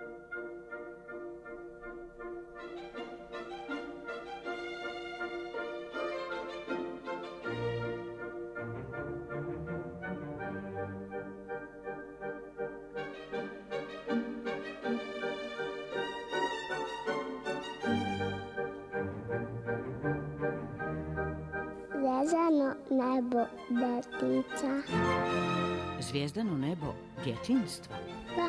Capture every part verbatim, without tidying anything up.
Zvijezdano nebo djetinjstva. Zvijezdano nebo djetinjstva? Da.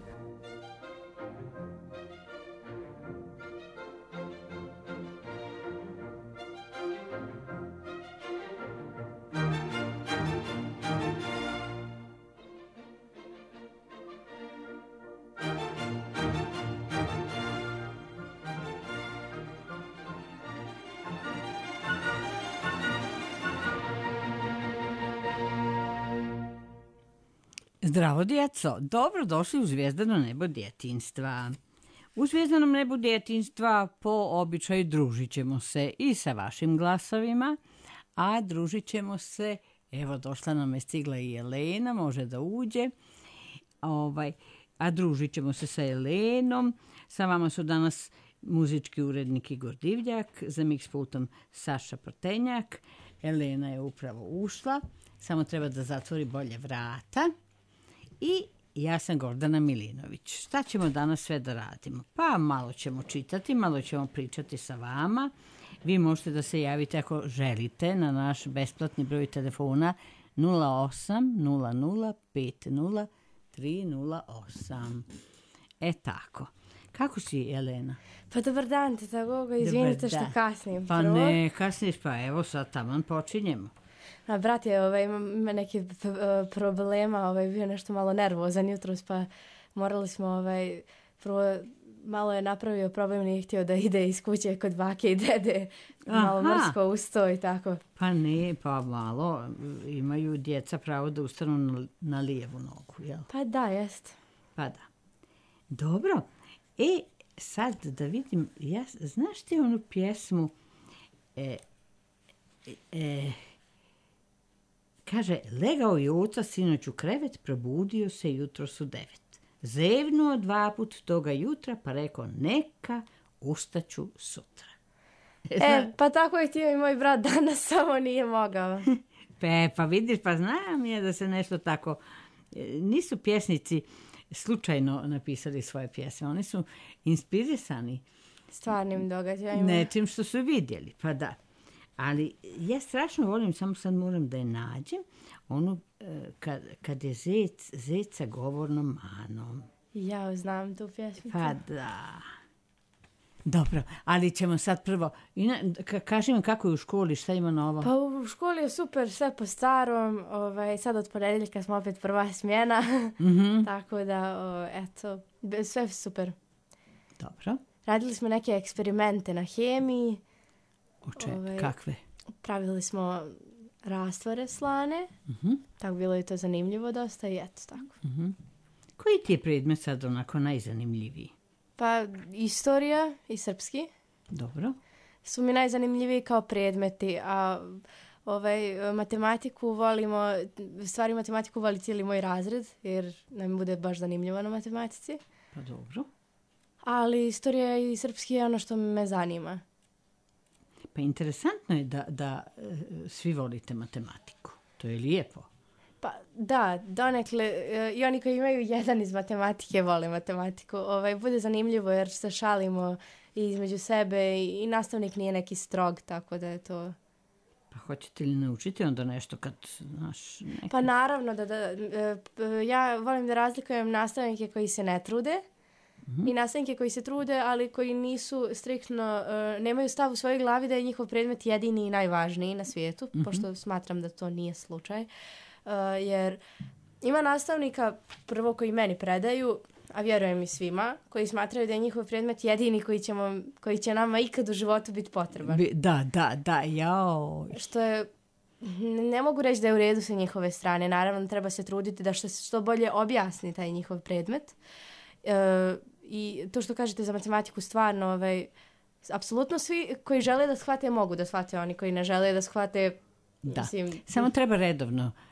Zdravo djeco, dobro došli u Zvijezdano nebo djetinjstva. U Zvijezdanom nebu djetinjstva po običaju družit ćemo se i sa vašim glasovima, a družit ćemo se, evo došla nam je stigla i Elena, može da uđe, ovaj, a družit ćemo se sa Elenom, sa vama su danas muzički urednik Igor Divljak, za mix pultom Saša Prtenjak, Elena je upravo ušla, samo treba da zatvori bolje vrata. I ja sam Gordana Milinović. Šta ćemo danas sve da radimo? Pa malo ćemo čitati, malo ćemo pričati sa vama. Vi možete da se javite ako želite na naš besplatni broj telefona nula osam nula nula pet nula tri nula osam. E tako. Kako si, Elena? Pa dobar dan, teta Goga, izvinite što kasnim. Pa prvo. Ne, kasniš, pa evo sad taman počinjemo. A brat je ovaj, ima neke problema, ovaj, bio nešto malo nervozan jutros, pa morali smo, ovaj, prvo malo je napravio problem, nije htio da ide iz kuće kod bake i dede, malo mrsko usto i tako. Pa ne, pa malo, imaju djeca pravo da ustanu na, na lijevu nogu, jel? Pa da, jest. Pa da. Dobro, e, sad da vidim, ja, znaš ti onu pjesmu, e, e, kaže, legao je oca sinoć u krevet, probudio se jutros u devet. Zevnuo dva put toga jutra, pa rekao, neka, ustaću sutra. E, pa tako je htio i moj brat danas, samo nije mogao. Pe, pa vidiš, pa znam je da se nešto tako, nisu pjesnici slučajno napisali svoje pjesme, oni su inspirisani stvarnim događajima. Nečim što su vidjeli, pa da. Ali ja strašno volim, samo sad moram da je nađem, onu kad, kad je zec, zeca govornom manom. Ja znam tu pjesmu. Pa da. Dobro, ali ćemo sad prvo, ka, kaži mi kako je u školi, šta ima novo? Pa u školi je super, sve po starom, ovaj, sad od ponedjeljka smo opet prva smjena, mm-hmm. tako da, o, eto, sve super. Dobro. Radili smo neke eksperimente na hemiji. Oče, ovaj, kakve? Pravili smo rastvore slane, mm-hmm. tako bilo je to zanimljivo dosta i eto tako. Mm-hmm. Koji ti je predmet sad onako najzanimljiviji? Pa istorija i srpski. Dobro. Su mi najzanimljiviji kao predmeti, a ovaj, matematiku volimo, stvari matematiku voli cijeli moj razred, jer nam bude baš zanimljivo na matematici. Pa dobro. Ali istorija i srpski je ono što me zanima. Pa interesantno je da, da svi volite matematiku. To je lijepo. Pa da, donekle, i oni koji imaju jedan iz matematike vole matematiku. Ovaj, bude zanimljivo jer se šalimo i između sebe i, i nastavnik nije neki strog, tako da je to... Pa hoćete li naučiti onda nešto kad, znaš... Neki... Pa naravno, da, da, ja volim da razlikujem nastavnike koji se ne trude, mm-hmm. i nastavnike koji se trude, ali koji nisu striktno, uh, nemaju stav u svojoj glavi da je njihov predmet jedini i najvažniji na svijetu, mm-hmm. pošto smatram da to nije slučaj. Uh, jer ima nastavnika, prvo koji meni predaju, a vjerujem i svima, koji smatraju da je njihov predmet jedini koji, ćemo, koji će nama ikad u životu biti potreban. Da, da, da, jao. Što je, ne mogu reći da je u redu sa njihove strane. Naravno, treba se truditi da što, što bolje objasni taj njihov predmet. Uh, I to što kažete za matematiku, stvarno, ovaj, apsolutno svi koji žele da shvate mogu da shvate, oni koji ne žele da shvate, da. Mislim, samo treba redovno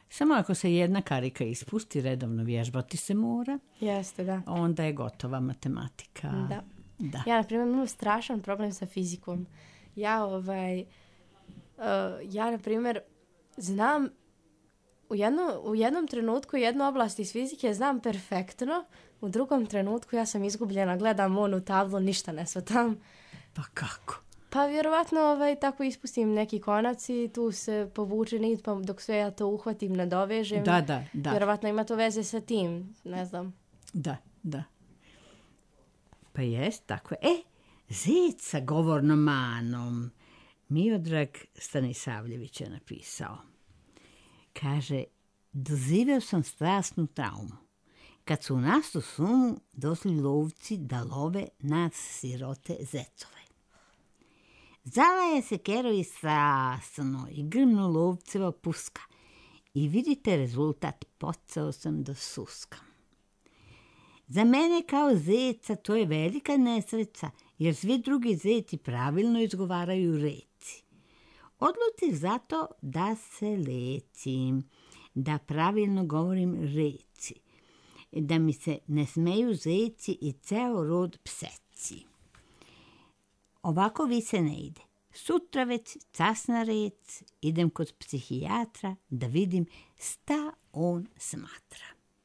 Samo ako se jedna karika ispusti, redovno vježbati se mora, Jeste, da. onda je gotova matematika. Da. Da. Ja, na primjer, imam strašan problem sa fizikom. Ja, ovaj, uh, ja, na primjer, znam u, jedno, u jednom trenutku jednu oblast iz fizike znam perfektno, u drugom trenutku ja sam izgubljena, gledam onu tablu, ništa ne shvatam. Pa kako? Pa vjerovatno ovaj, tako ispustim neki konac i tu se povuče nit, pa dok sve ja to uhvatim, nadovežem. Da, da, da. Vjerovatno ima to veze sa tim, ne znam. Da, da. Pa jest, tako je. E, zec sa govornom manom. Miodrag Stanisavljević je napisao. Kaže, doživio sam strasnu traumu. Kad su u našu šumu došli lovci da love nas sirote zecove. Zalaje se kerovi strasno i grmnu lovceva puska. I vidite rezultat, počeo sam da suskam. Za mene kao zeca to je velika nesreća, jer svi drugi zeci pravilno izgovaraju reci. Odlučih zato da se lecim, da pravilno govorim reci, da mi se ne smeju zeci i ceo rod pseci. Ovako više ne ide. Sutra već časna rec, idem kod psihijatra da vidim šta on smatra.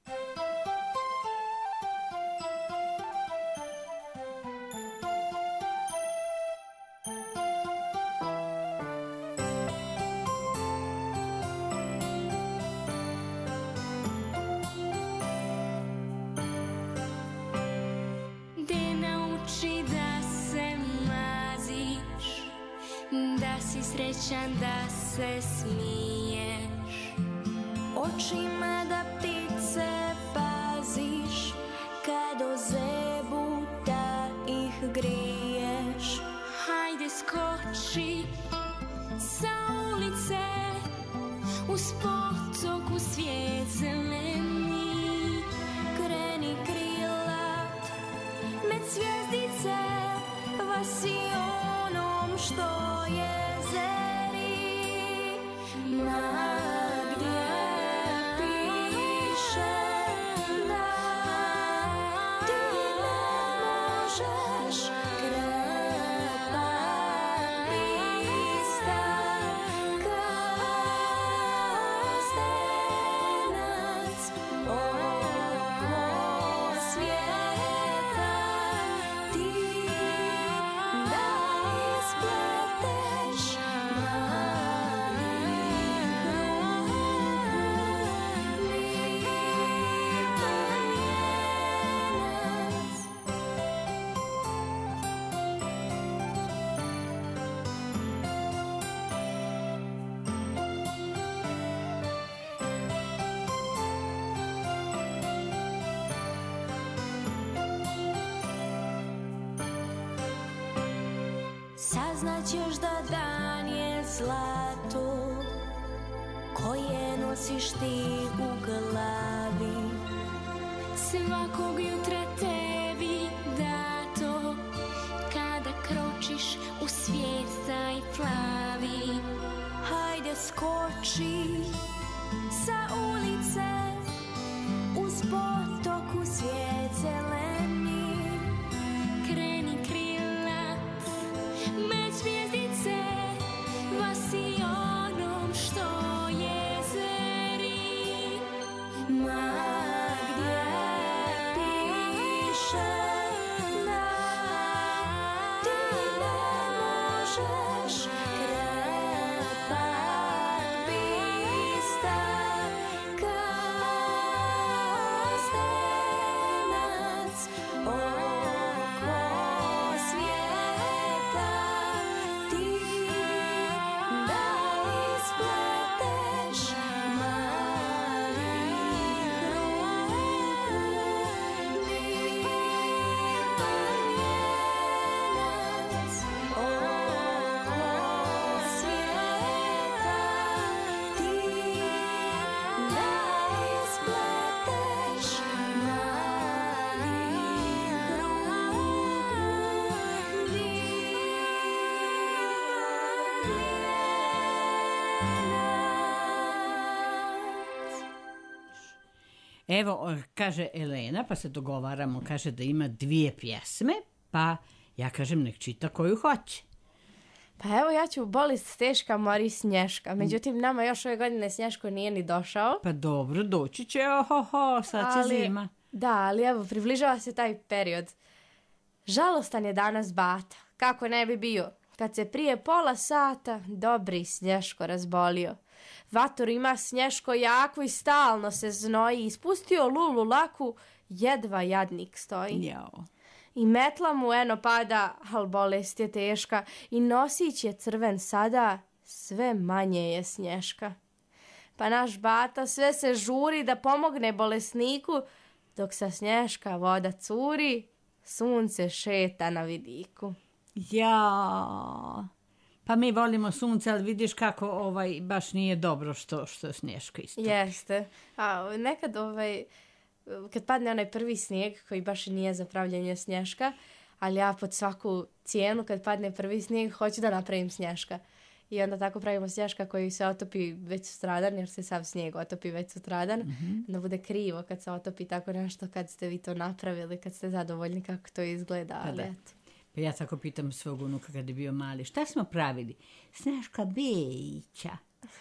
Srećan da se smiješ, očima da ptice paziš, kad o zebu da ih griješ. Hajde skoči sa ulice, uz potok u svijet zeleni, kreni krilat med zvjezdice, vasi onom što je. Saznaćeš da dan je zlato koje nosiš ti u glavi, svakog jutra tebi dato, kada kročiš u svijet taj plavi. Hajde skoči sa ulice, uz potok u svijet zeleni, kreni krilat med zvijezdice, vasi onom što je zeri. Ma gdje piše da ti ne možeš krepat pista, kad ste Evo, kaže Elena, pa se dogovaramo, kaže da ima dvije pjesme, pa ja kažem nek čita koju hoće. Pa evo ja ću Bolest teška mori Snješka. Međutim, nama još ove godine Snješko nije ni došao. Pa dobro, doći će, ohoho, sad će Ali- zima. Da, ali evo, približava se taj period. Žalostan je danas Bata, kako ne bi bio, kad se prije pola sata dobri Snješko razbolio. Vator ima Snješko jako i stalno se znoji, ispustio lulu laku, jedva jadnik stoji. Jao. I metla mu eno pada, al bolest je teška, i nosić je crven sada, sve manje je Snješka. Pa naš Bata sve se žuri da pomogne bolesniku, dok sa Snješka voda curi, sunce šeta na vidiku. Ja. Pa mi volimo sunce, ali vidiš kako ovaj baš nije dobro što, što Snješko isto. Jeste. A nekad ovaj, kad padne onaj prvi snijeg, koji baš i nije za pravljenje Snješka, ali ja pod svaku cijenu kad padne prvi snijeg hoću da napravim Snješka. I onda tako pravimo Snješka koji se otopi već sutradan, jer se sav snijeg otopi već sutradan. Mm-hmm. Da bude krivo kad se otopi tako nešto, kad ste vi to napravili, kad ste zadovoljni kako to izgleda. Pa Ali da. eto. Pa ja tako pitam svog unuka kad je bio mali, šta smo pravili? Snješka Bejića.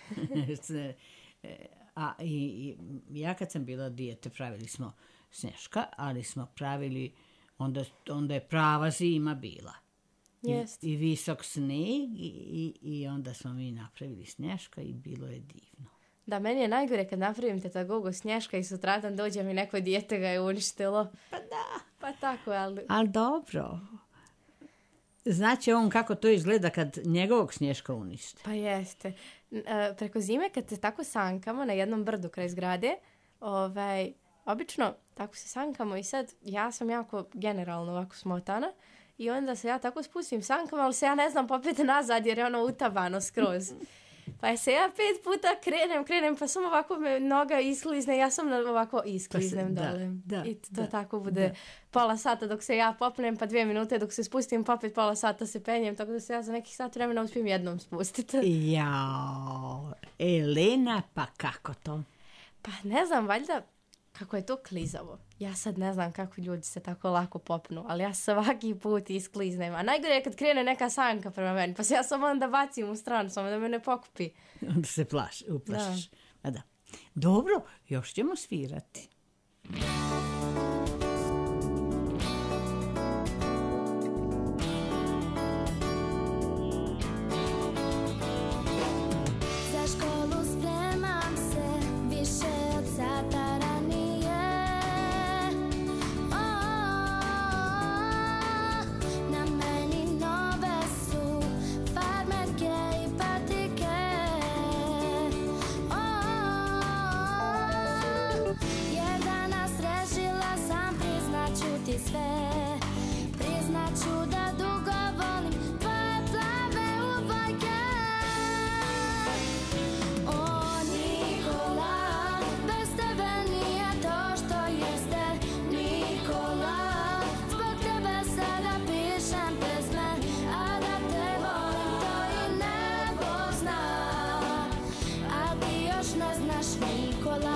A i, i ja kad sam bila dijete pravili smo Snješka, ali smo pravili, onda, onda je prava zima bila. I, Jest. i visok snijeg i, i, i onda smo mi napravili Snješka i bilo je divno. Da, meni je najgore kad napravim tetagogo Snješka i sutradan dođem i neko dijete ga je uništilo. Pa da. Pa tako, ali... Ali dobro. Znači on kako to izgleda kad njegovog Snješka unište. Pa jeste. N- e, preko zime kad se tako sankamo na jednom brdu kraj zgrade, ovaj, obično tako se sankamo i sad ja sam jako generalno ovako smotana i onda se ja tako spustim sankam, ali se ja ne znam popeti nazad jer je ono utabano skroz. Pa se ja pet puta krenem, krenem, pa sam ovako me noga isklizne, ja sam ovako iskliznem Pa se- da, dole. da, I to da, tako bude da. pola sata dok se ja popnem, pa dvije minute dok se spustim, pa opet pola sata se penjem, tako da se ja za nekih sat vremena uspijem jednom spustiti. Jao, Elena, pa kako to? Pa ne znam, valjda kako je to klizavo. Ja sad ne znam kako ljudi se tako lako popnu, ali ja svaki put iskliznem. A najgore je kad krene neka sanka prema meni, pa se ja samo onda bacim u stranu, samo da me ne pokupi. Onda se plaš, uplašiš. Pa da. Dobro, još ćemo svirati. Za školu spremam se više od sata ranije. O, na meni nove su farmerke i patike. O, jer danas rešila sam, priznaću ti sve. Priznaću da dugo volim tvoje plave uvojke. O Nikola, bez tebe nije to što jeste. Nikola, zbog tebe sada pišem pesme, a da te volim to i nebo zna, a ti još ne znaš Nikola.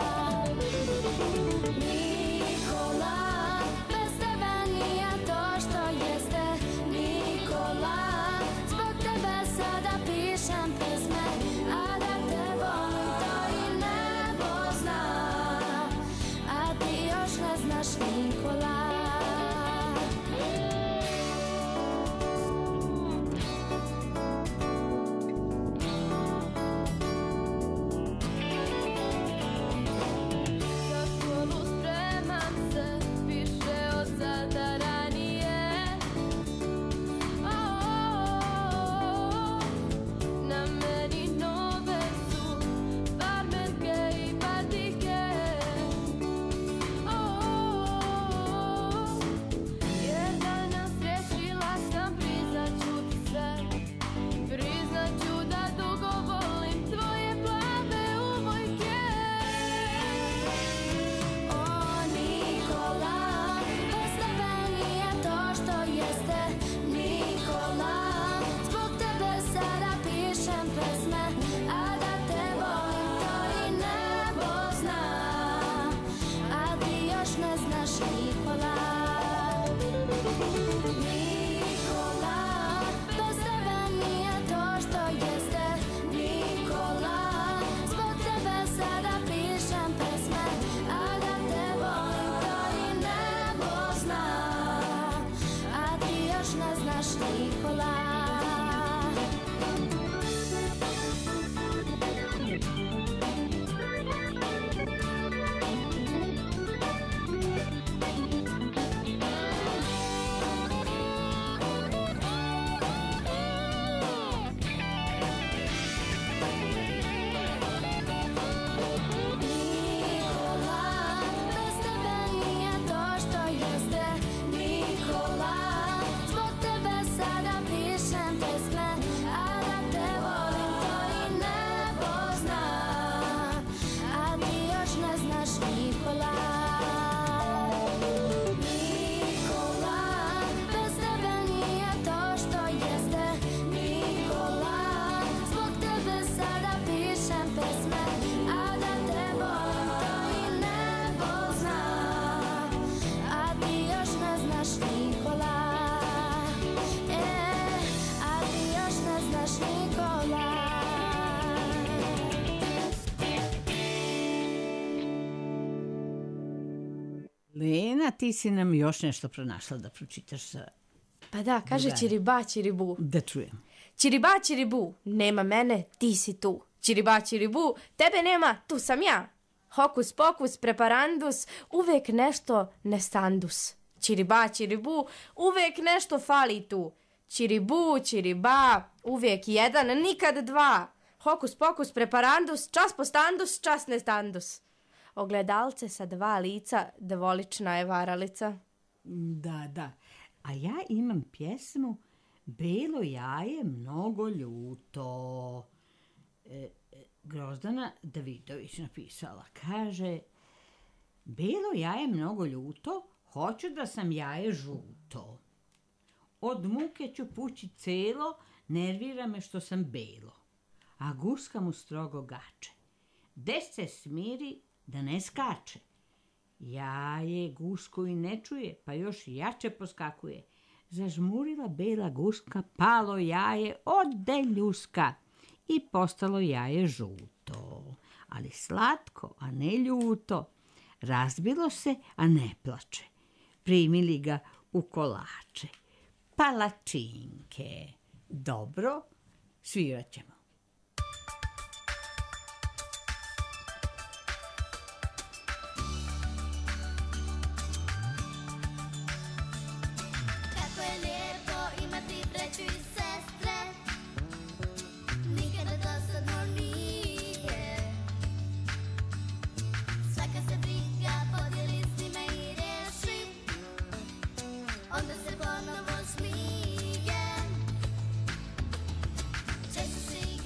Nikola, bez tebe nije to što jeste. Nikola, zbog tebe sada pišem pesme, a da te volim to i nebo zna, a ti još ne znaš Nikola. Za školu spremam se više od sata ranije. O, na meni nove su farmerke i patike. O, jer danas rešila sam, priznaću ti sve. Priznaću da dugo volim tvoje plave uvojke. O Nikola, bez tebe nije to što jeste. Nikola, zbog tebe sada pišem pesme, a da te volim to i nebo zna, Nikola. Nikola, bez tebe nije to što jeste. Nikola, zbog tebe sada pišem pesme, a da te volim to i nebo zna, a ti još ne znaš Nikola. Lena, ti si nam još nešto pronašla da pročitaš za... Pa da, kaže Drugari. Čiriba, Čiribu. Da čujem. Čiriba, Čiribu, nema mene, ti si tu. Čiriba, Čiribu, tebe nema, tu sam ja. Hokus pokus, preparandus, uvek nešto nestandus. Čiriba, Čiribu, uvek nešto fali tu. Čiribu, Čiriba, uvek jedan, nikad dva. Hokus pokus, preparandus, čas postandus, čas nestandus. Ogledalce sa dva lica, devolična je varalica. Da, da. A ja imam pjesmu Belo jaje mnogo ljuto. E, e, Grozdana Davidović napisala. Kaže, belo jaje mnogo ljuto, hoću da sam jaje žuto. Od muke ću pući celo, nervira me što sam belo. A guska mu strogo gače. Des se smiri da ne skače. Jaje gusku i ne čuje, pa još jače poskakuje. Zažmurila bela guska, palo jaje ode ljuska i postalo jaje žuto. Ali slatko, a ne ljuto. Razbilo se, a ne plače. Primili ga u kolače. Palačinke. Dobro, svirat ćemo. Onda se ponovo smijem. Često se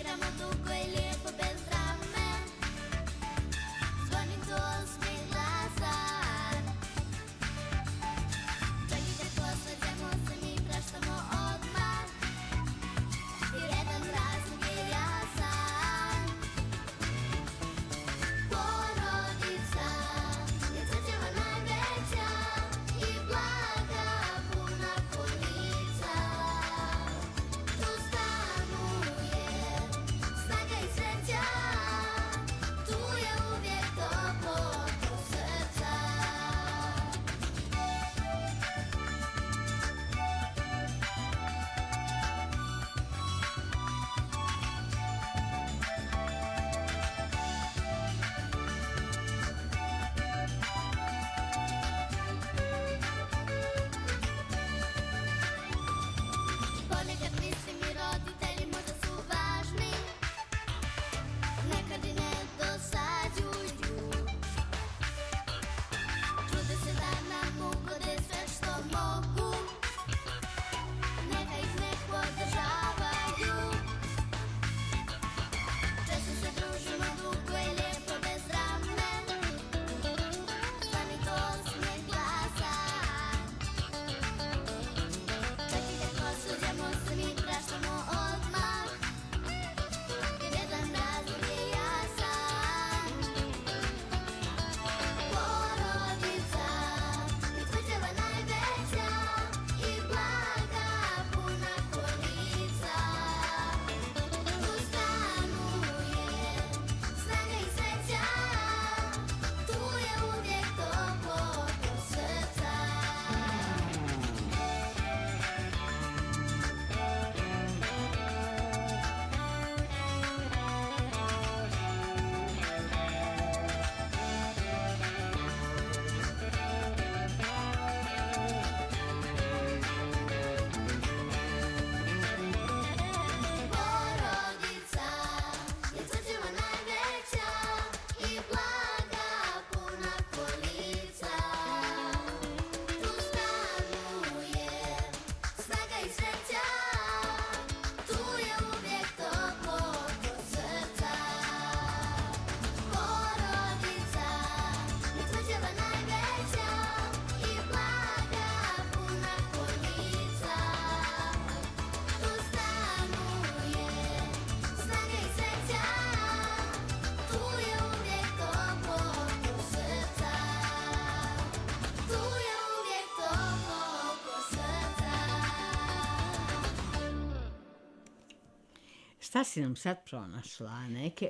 Šta si nam sad pronašla? Neke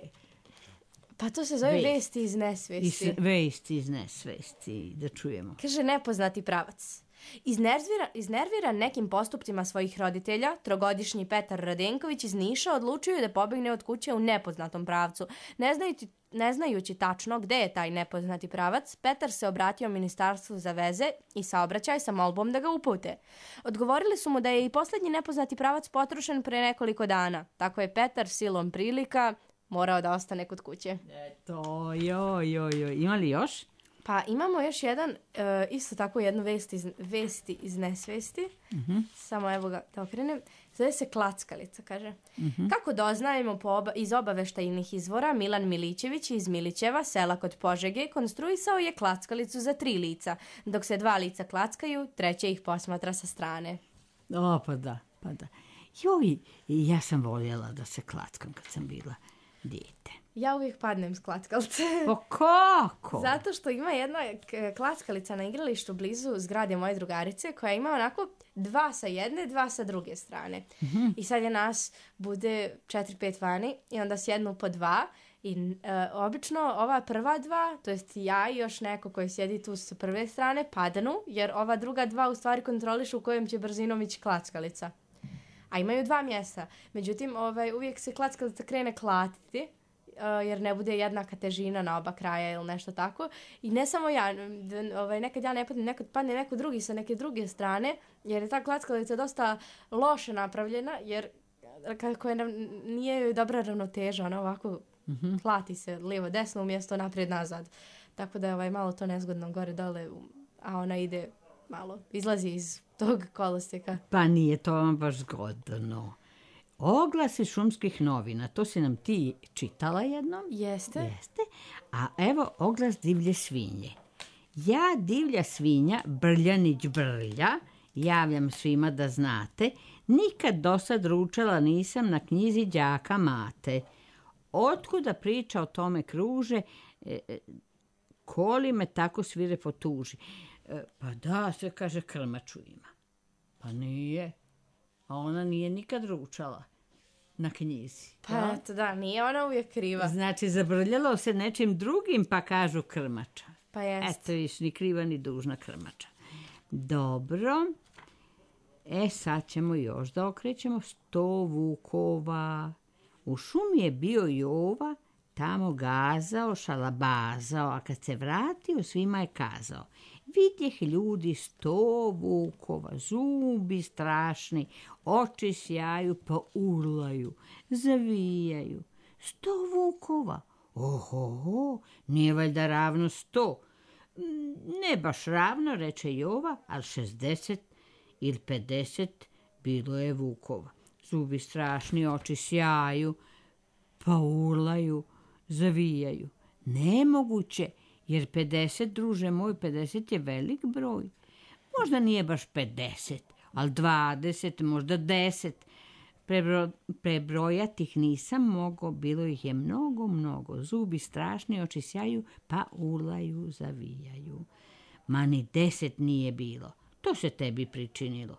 Pa to se zove Vest. vesti iz nesvesti. iz, vesti iz nesvesti, da čujemo. Kaže nepoznati pravac. Iznervira, iznerviran nekim postupcima svojih roditelja, trogodišnji Petar Radenković iz Niša odlučio je da pobegne od kuće u nepoznatom pravcu. Ne znajući, ne znajući tačno gde je taj nepoznati pravac, Petar se obratio Ministarstvu za veze i saobraćaj sa molbom da ga upute. Odgovorili su mu da je i posljednji nepoznati pravac potrošen pre nekoliko dana. Tako je Petar silom prilika morao da ostane kod kuće. Eto, joj, joj, joj. Ima li još? Pa imamo još jedan, e, isto tako jednu vest iz, vesti iz nesvesti. Mm-hmm. Samo evo ga da okrenem. Zove se klackalica, kaže. Mm-hmm. Kako doznajemo po oba, iz obaveštajnih izvora, Milan Milićević iz Milićeva, sela kod Požege, konstruisao je klackalicu za tri lica. Dok se dva lica klackaju, treće ih posmatra sa strane. O, pa da, pa da. Joj, ja sam voljela da se klackam kad sam bila dijete. Ja uvijek padnem s klackalce. Pa kako? Zato što ima jedna k- klackalica na igralištu blizu zgrade moje drugarice koja ima onako dva sa jedne, dva sa druge strane. Mm-hmm. I sad je nas bude četiri, pet vani i onda sjednu po dva i e, obično ova prva dva, to jest ja i još neko koji sjedi tu sa prve strane, padanu jer ova druga dva u stvari kontrolišu u kojem će brzinom ići klackalica. A imaju dva mjesta. Međutim, ovaj, uvijek se klackalica krene klatiti Uh, jer ne bude jednaka težina na oba kraja ili nešto tako. I ne samo ja, d- ovaj, nekad ja ne padnem, nekad padne neko drugi sa neke druge strane, jer je ta klackalica dosta loše napravljena, jer kako je, nije joj dobra ravnoteža, ona ovako mm-hmm. klati se lijevo desno umjesto naprijed nazad. Tako da je ovaj, malo to nezgodno gore dole, a ona ide malo, izlazi iz tog kolosijeka. Pa nije to vam baš zgodno. Oglasi šumskih novina, to si nam ti čitala jednom. Jeste. Jeste. A evo oglas divlje svinje. Ja, divlja svinja, Brljanić Brlja, javljam svima da znate, nikad dosad ručala nisam na knjizi đaka Mate. Otkuda priča o tome kruže, e, koli me tako svirepo tuži. E, pa da, sve kaže krmaču ima. Pa nije. A ona nije nikad ručala na knjizi. Pa ja? eto da, nije ona uvijek kriva. Znači, zabrljalo se nečim drugim, pa kažu krmača. Pa jest. Eto, viš, ni kriva ni dužna krmača. Dobro. E, sad ćemo još da okrećemo. Sto vukova. U šumi je bio Jova, tamo gazao, šalabazao, a kad se vratio, svima je kazao: vidjeh ljudi sto vukova, zubi strašni, oči sjaju pa urlaju, zavijaju. Sto vukova? Oho, nije valjda ravno sto. Ne baš ravno, reče Jova, ali šezdeset ili pedeset bilo je vukova. Zubi strašni, oči sjaju pa urlaju, zavijaju. Nemoguće, jer pedeset, druže moj, pedeset je velik broj. Možda nije baš pedeset, ali dvadeset, možda deset. Prebro, prebrojati ih nisam mogao, bilo ih je mnogo, mnogo. Zubi strašni, oči sjaju, pa urlaju, zavijaju. Ma ni deset nije bilo, to se tebi pričinilo.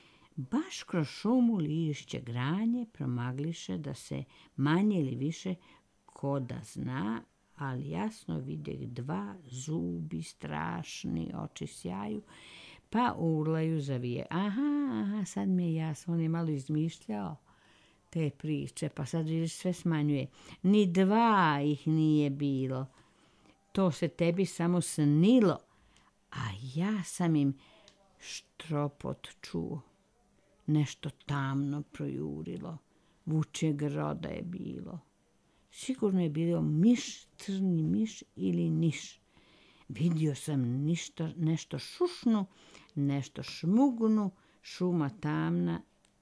Baš kroz šumu lišće granje promagliše da se manje ili više ko da zna, ali jasno vidjeh dva, zubi strašni, oči sjaju, pa urlaju, zavije. Aha, aha, sad mi je jasno, on je malo izmišljao te priče, pa sad vidiš sve smanjuje. Ni dva ih nije bilo, to se tebi samo snilo, a ja sam im štropot čuo. Nešto tamno projurilo, vučeg roda je bilo. Sigurno je bilo miš, crni miš ili niš. Vidio sam ništo, nešto šušnu, nešto šmugnu, šuma tamna.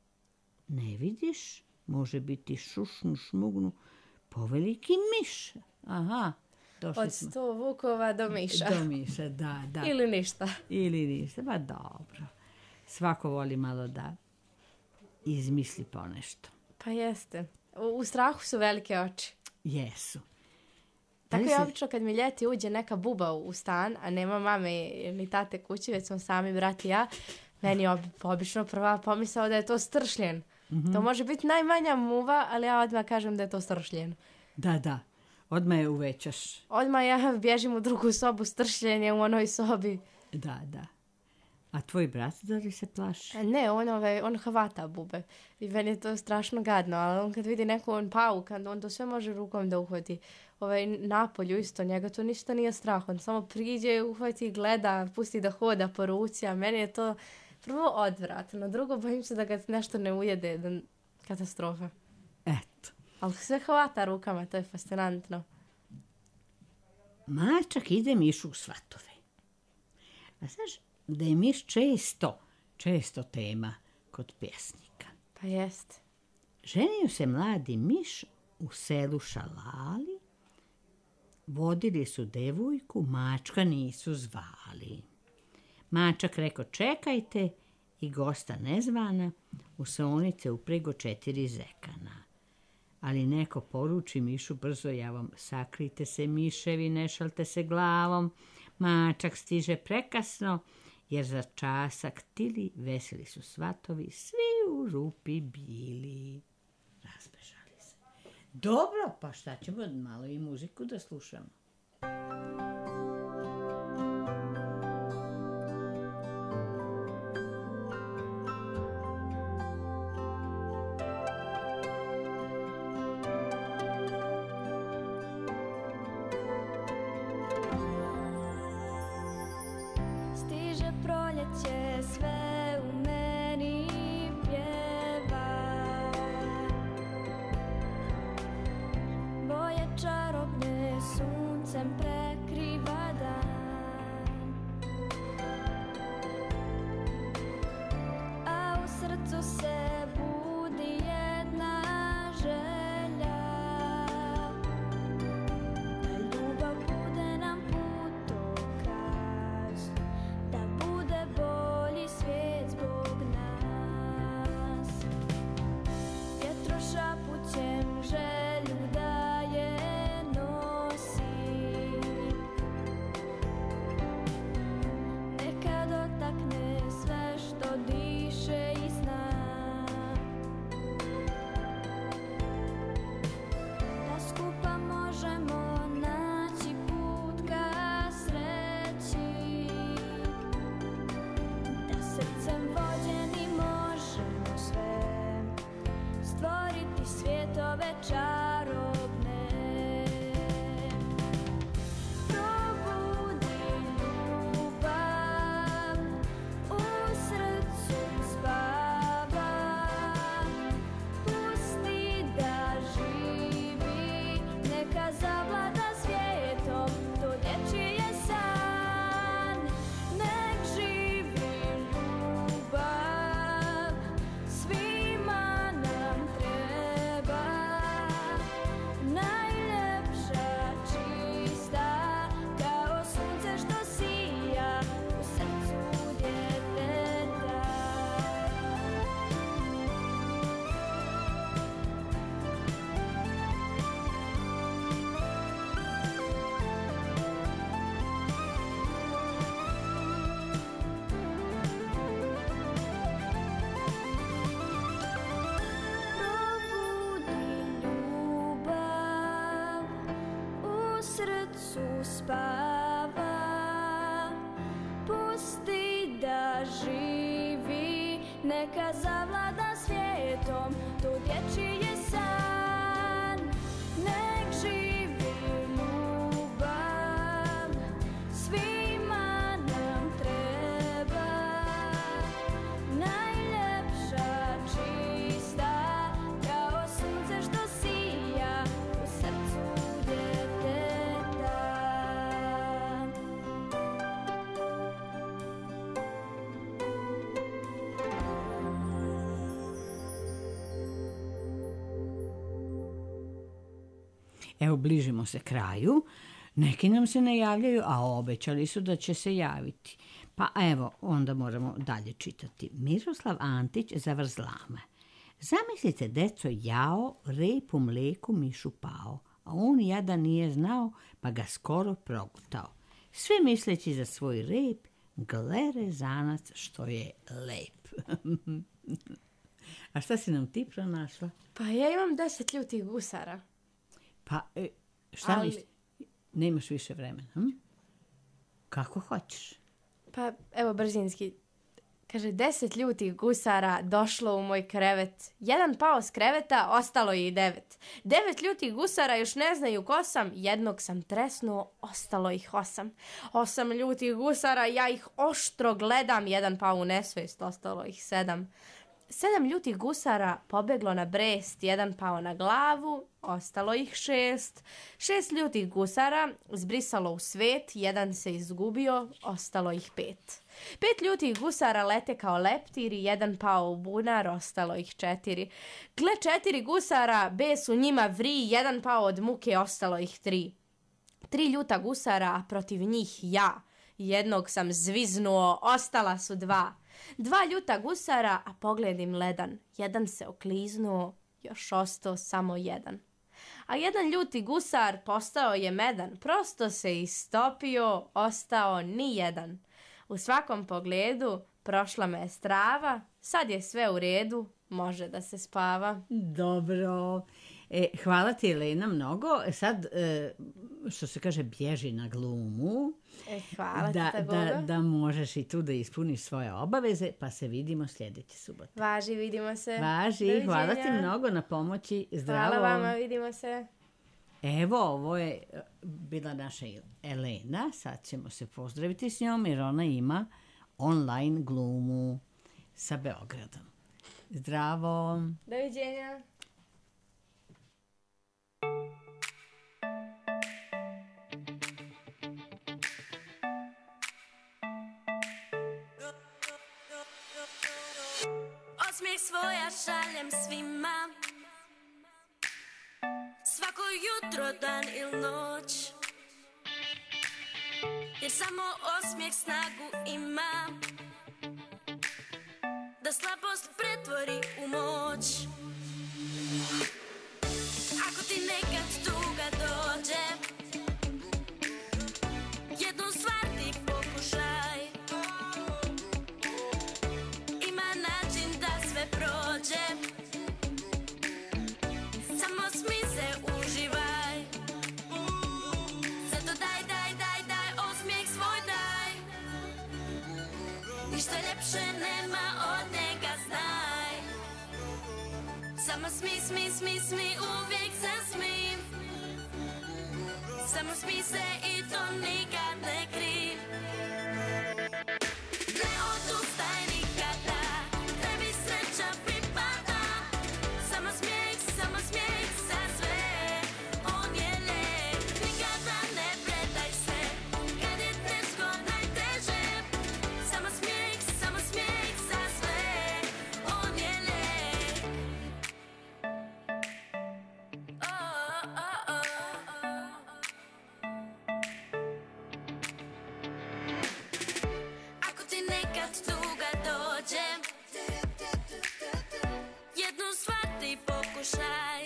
Ne vidiš? Može biti šušnu, šmugnu, poveliki miš. Aha, došli Od smo. sto vukova do miša. Do miša, da, da. Ili ništa. Ili ništa, ba dobro. Svako voli malo da izmisli ponešto. Pa jeste. U, u strahu su velike oči. Jesu. Tako Da li je se- obično kad mi ljeti uđe neka buba u stan, a nema mame ni tate kući, već smo sami brat i ja, meni je ob- obično prva pomisao da je to stršljen. Mhm. To može biti najmanja muva, ali ja odmah kažem da je to stršljen. Da, da. Odmah je uvećaš. Odmah ja bježim u drugu sobu, stršljenje u onoj sobi. Da, da. A tvoj brat, da li se plaši? A ne, on, ovaj, on hvata bube. I meni je to strašno gadno, ali on kad vidi neku on pauk, on to sve može rukom da uhvati. Ovaj, napolju isto, njega to ništa nije strah. On samo priđe, uhvati, gleda, pusti da hoda po ruci, a meni je to prvo odvratno. Drugo, bojim se da ga nešto ne ujede, da... katastrofa. Eto. Ali sve hvata rukama, to je fascinantno. Mačak ide mišu u svatove. A znaš da je miš često, često tema kod pjesnika. Pa jest. Ženio se mladi miš u selu Šalali, vodili su devojku, mačka nisu zvali. Mačak rekao čekajte i gosta nezvana u saonice uprego četiri zekana. Ali neko poruči mišu brzo javom, sakrite se miševi, ne šalte se glavom, mačak stiže prekasno, jer za časak tili veseli su svatovi, svi u rupi bili. Razbežali se. Dobro, pa šta ćemo malo i muziku da slušamo. Stiže proljeće, sve u meni pjeva. Boje čarobne suncem prekriva dan. A u srcu se budi jedna želja. Da ljubav bude nam putokaz, da bude bolji svijet zbog nas. Vjetro šapućem želju da je nosi, neka dotakne sve što diše i zna. Da skupa možemo naći put ka sreći, da srcem vođeni možemo sve stvoriti svjetove čarobne. Probudi ljubav, u srcu spava, pusti da živi, neka zavlada svijetom, to dječji je san. Nek živi ljubav, svima nam treba, najljepša, čista, kao sunce što sija u srcu djeteta. Probudi ljubav, u srcu spava, pusti da živi, neka zavlada svijetom, to dječji je san. Nek živi ljubav, svima nam treba, najljepša, čista, kao sunce što sija u srcu djeteta. Evo, bližimo se kraju. Neki nam se ne javljaju, a obećali su da će se javiti. Pa evo, onda moramo dalje čitati. Miroslav Antić za Vrzlame. Zamislite, deco, jao, rep u mleku mišu pao, a on jadan nije znao, pa ga skoro progutao. Sve misleći za svoj rep, gle rezanac što je lep. A šta si nam ti pronašla? Pa ja imam deset ljutih gusara. Pa, e, šta Ali- misli? Nemaš više vremena, hm? Kako hoćeš? Pa evo brzinski. Kaže, deset ljutih gusara došlo u moj krevet. Jedan pao s kreveta, ostalo je i devet. Devet ljutih gusara još ne znaju ko sam, jednog sam tresnuo, ostalo ih osam. Osam ljutih gusara, ja ih oštro gledam, jedan pao u nesvijest, ostalo ih sedam. Sedam ljutih gusara pobeglo na Brest, jedan pao na glavu, ostalo ih šest. Šest ljutih gusara zbrisalo u svet, jedan se izgubio, ostalo ih pet. Pet ljutih gusara lete kao leptiri, jedan pao u bunar, ostalo ih četiri. Gle četiri gusara, bes u njima vri, jedan pao od muke, ostalo ih tri. Tri ljuta gusara, a protiv njih ja. Jednog sam zviznuo, ostala su dva. Dva ljuta gusara, a pogled im ledan. Jedan se okliznuo, još ostao samo jedan. A jedan ljuti gusar postao je medan. Prosto se istopio, ostao ni jedan. U svakom pogledu prošla me je strava, sad je sve u redu, može da se spava. Dobro. E, hvala ti, Elena, mnogo. E, Sad, e, što se kaže, bježi na glumu. E, hvala da, ti, te da, Boga. da možeš i tu da ispuniš svoje obaveze, pa se vidimo sljedeće subote. Važi, vidimo se. Važi, Doviđenja. hvala ti mnogo na pomoći. Zdravo. Hvala vama, vidimo se. Evo, ovo je e, bila naša Elena. Sad ćemo se pozdraviti s njom jer ona ima online glumu sa Beogradom. Zdravo. Doviđenja. Osmijeh svoja šaljem svima, svako jutro, dan ili noć, jer samo osmijeh snagu ima da slabost pretvori u moć. Ako ti nekad tuga dođe, jednu stvar ti pokušaj, ima način da sve prođe, samo smij se, uživaj. Zato daj, daj, daj, daj, osmijeh svoj daj, ništa ljepše nema od njega, znaj. Samo smi, smi, smi, smi, uvijek se smi. Samo smi se i to nikad ne kri. Ne odustaj nikada, tebi sreća pripada. Samo smijeh, samo smijeh za sve, on je lijek. Nikada ne predaj se, kad je teško najteže. Samo smijeh, samo smijeh za sve, on je lijek. Oh, oh, oh, oh. Ako ti nekad tuga dođe, jednu stvar ti pokušaj,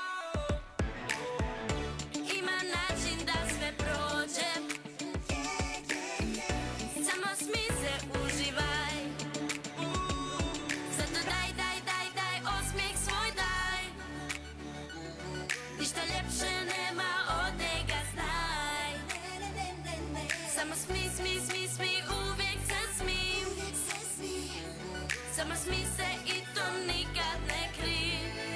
ima način da sve prođe, samo smi se, uživaj. Zato daj, daj, daj, daj, osmijeh svoj daj, ništa ljepše nema od njega, znaj. Samo smi, smi, smi, smi, uvijek se smi. Samo smi se i to nikad ne kri.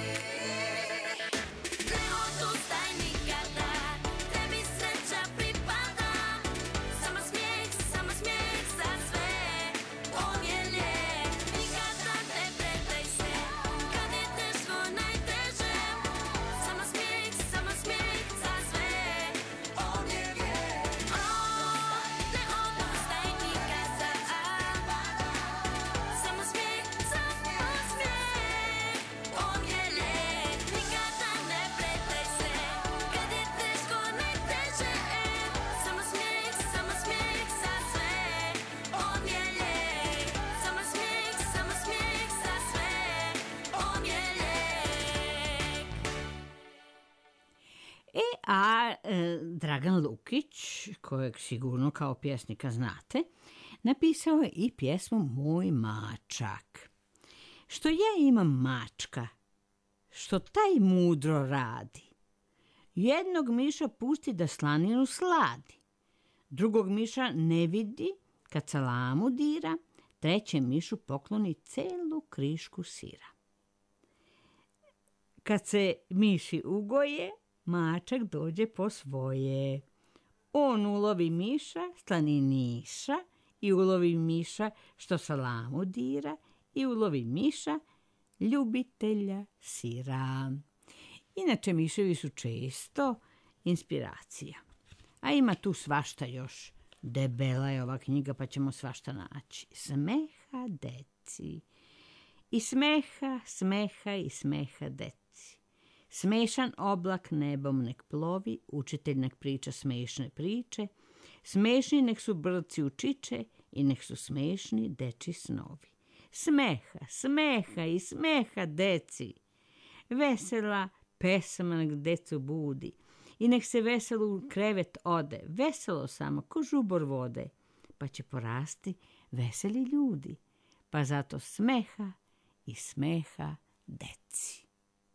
Ne odustaj nikada, tebi sreća pripada. Samo smijeh, samo smijeh za sve, on je lijek. Nikada ne predaj se, kad je teško najteže. Samo smijeh, samo smijeh za sve, on je lijek. Oh, ne odustaj nikada, samo smijeh, samo smijeh, on je lijek. Nikada ne predaj se, kad je teško najteže. Samo smijeh, samo smijeh za sve, on je lijek. Samo smijeh, samo smijeh za sve, on je lijek. E, a e, Dragan Lukić, kojeg sigurno kao pjesnika znate, napisao je i pjesmu Moj mačak. Što ja imam mačka, što taj mudro radi. Jednog miša pusti da slaninu sladi, drugog miša ne vidi kad salamu dira, trećem mišu pokloni celu krišku sira. Kad se miši ugoje, mačak dođe po svoje. On ulovi miša, slaniniša, i ulovi miša što salamu dira, i ulovi miša ljubitelja sira. Inače, miševi su često inspiracija. A ima tu svašta još. Debela je ova knjiga, pa ćemo svašta naći. Smeha deci. I smeha, smeha i smeha deci. Smešan oblak nebom nek plovi, učitelj nek priča smešne priče, smešni nek su brci učiče i nek su smešni deči snovi. Smeha, smeha i smeha deci. Vesela pesma nek decu budi i nek se veselo u krevet ode, veselo samo ko žubor vode, pa će porasti veseli ljudi, pa zato smeha i smeha deci.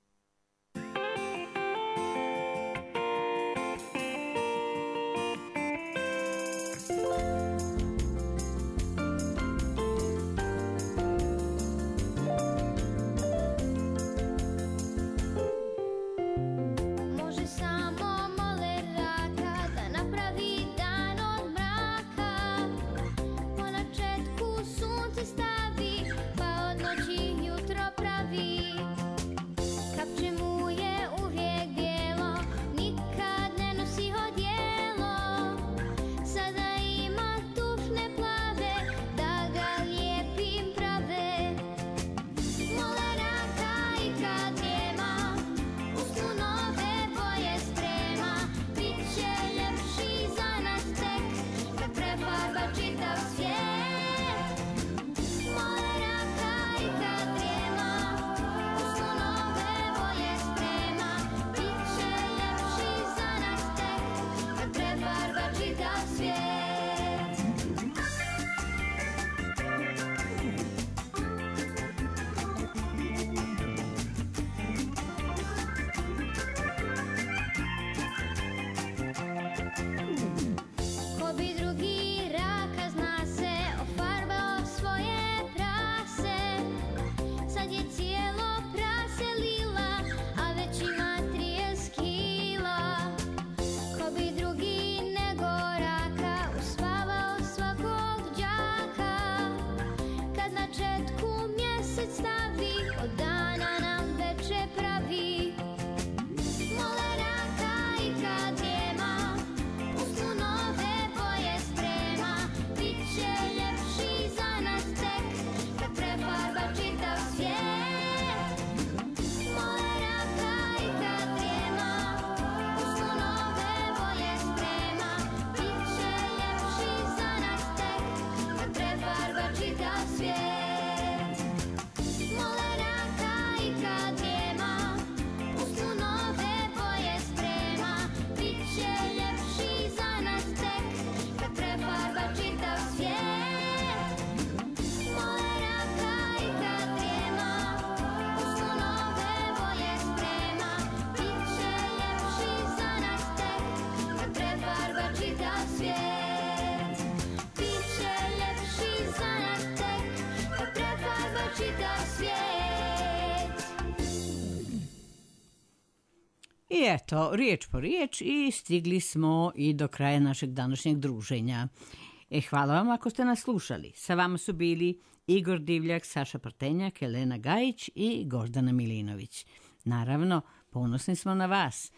I eto, riječ po riječ i stigli smo i do kraja našeg današnjeg druženja. E, hvala vam ako ste nas slušali. Sa vama su bili Igor Divljak, Saša Prtenjak, Elena Gajić i Gordana Milinović. Naravno, ponosni smo na vas.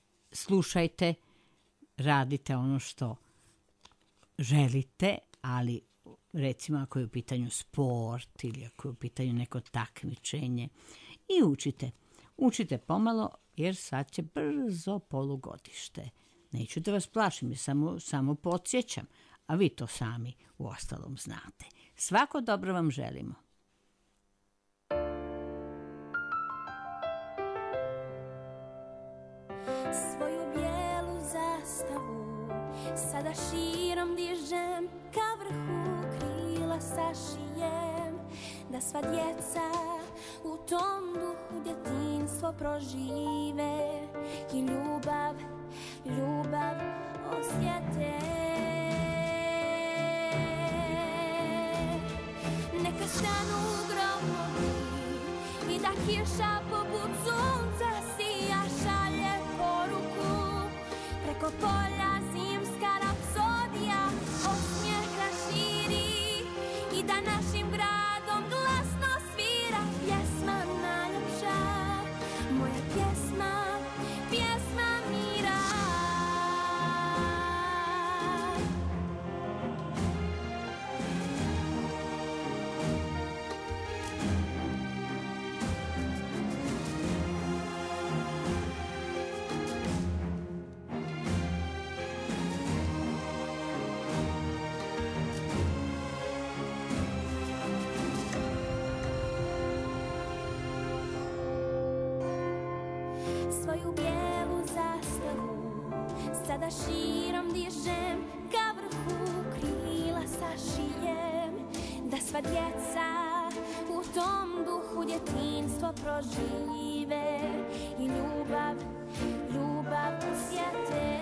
Slušajte, radite ono što želite, ali recimo ako je u pitanju sport ili ako je u pitanju neko takmičenje, i učite. Učite pomalo, jer sad će brzo polugodište. Neću da vas plašim, samo, samo podsjećam, a vi to sami u ostalom znate. Svako dobro vam želimo. Svoju bijelu zastavu sada širom dižem, ka vrhu krila sašijem, da sva djeca tom duhu djetinjstvo prožive i ljubav, ljubav osjete. Neka stanu gromovi i da kiša poput sunca sija, šalje poruku preko polja zimska rapsodija osmijeha širi i da našim gradom glasno svira pjesma najljepša, moja pjesma, pjesma mira. Svoju bijelu zastavu sada širom dižem, ka vrhu krila sašijem, da sva djeca u tom duhu djetinjstvo prožive i ljubav, ljubav osjete.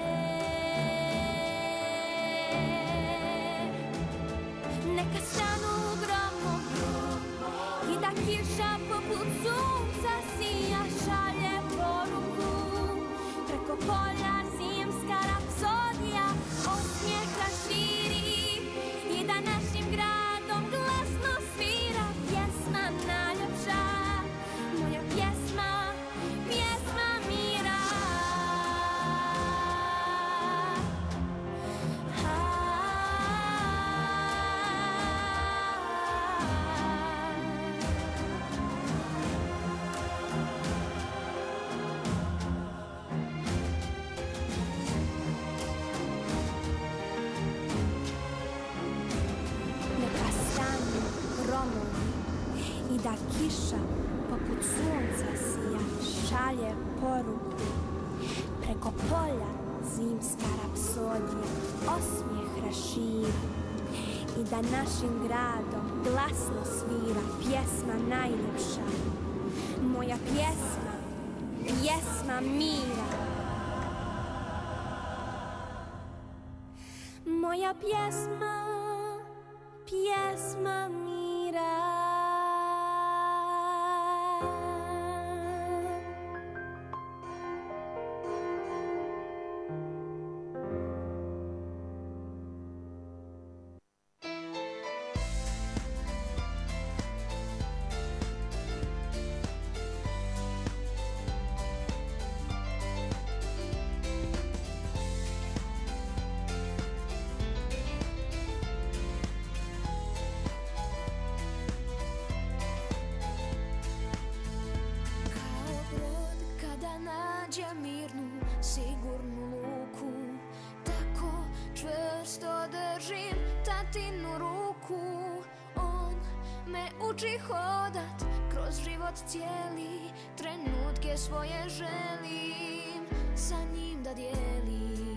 Neka stanu gromovi i da kiša poput sunca sija, šalje poruku preko polja zimska rapsodija osmijeha širi i da našim gradom glasno svira pjesma najljepša, moja pjesma, pjesma mira. I da kiša poput sunca sija, šalje poruku preko polja zimska rapsodija osmijeh raširi i da našim gradom glasno svira pjesma najljepša, moja pjesma, pjesma mira. Moja pjesma, pjesma mira. Uči hodat kroz život cijeli, trenutke svoje želim sa njim da dijelim.